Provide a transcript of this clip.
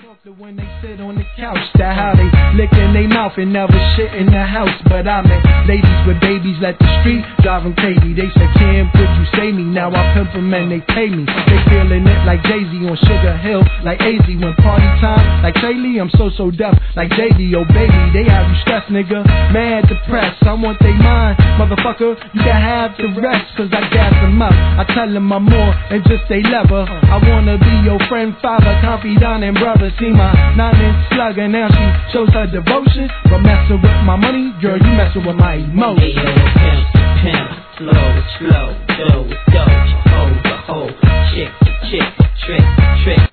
When they sit on the couch, that how they licking they mouth and never shit in the house. But I met ladies with babies let the street drive them crazy. They said, Kim, could you save me? Now I pimp them and they pay me. They feeling it like Jay-Z on Sugar Hill, like AZ when party time. Like Trey Lee, I'm so deaf, like JD, oh baby. They have you stressed, nigga, mad, depressed. I want they mind, motherfucker, you can have the rest. Cause I gas them up, I tell them I'm more than just a lever. I wanna be your friend, father, confidant and brother. See my 9-inch slugger, now she shows her devotion. But messing with my money, girl, you messing with my emotions. Hey, yo, pimp, flow, slow, dough, dough, hold the hoe, chick, trick, trick.